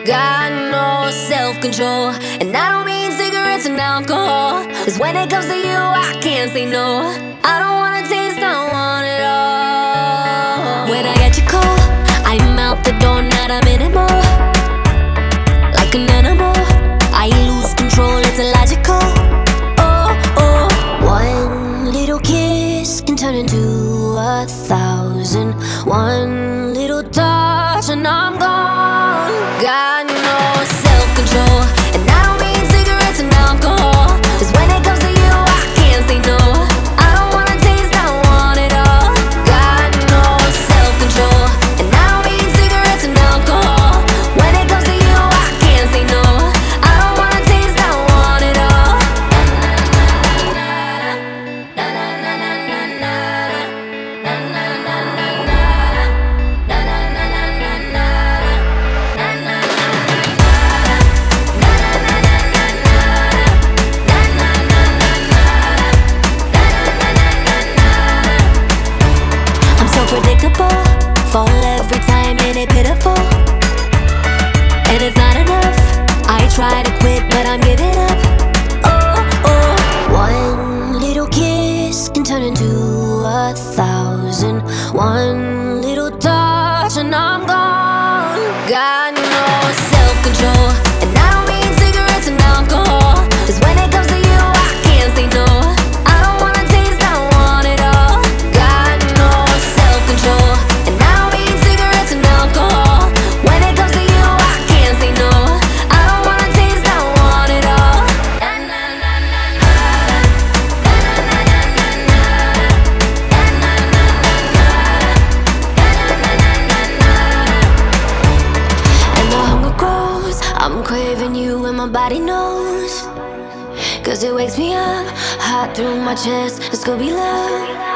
Got no self-control, and I don't mean cigarettes and alcohol. 'Cause when it comes to you, I can't say no. I don't wanna taste, I want it all. When I get you cold, I'm out the door, not a minute more. Like an animal, I lose control, it's illogical. Oh, oh, one little kiss can turn into 1,000. One little touch and I'm gone. Got no self-control, and I don't mean cigarettes and alcohol. 'Cause when it comes to you, I can't say no. I don't wanna taste, I want it all. Got no self-control, and I don't mean cigarettes and alcohol. When it comes to you, I can't say no. I don't wanna taste, I want it all. Predictable, fall every time and it's pitiful. And it's not enough, I try to quit but I'm giving up. Oh, oh, one little kiss can turn into 1,000. One little touch and I'm gone. Got no self-control, and I don't mean cigarettes and alcohol. 'Cause when it comes to you, I can't say no. I don't wanna taste, I want it all. Got no self-control, and I don't mean cigarettes and alcohol. When it comes to you, I can't say no. I don't wanna taste, I want it all. And the hunger grows, I'm craving you and my body knows. 'Cause it wakes me up, hot through my chest, it's gonna be love.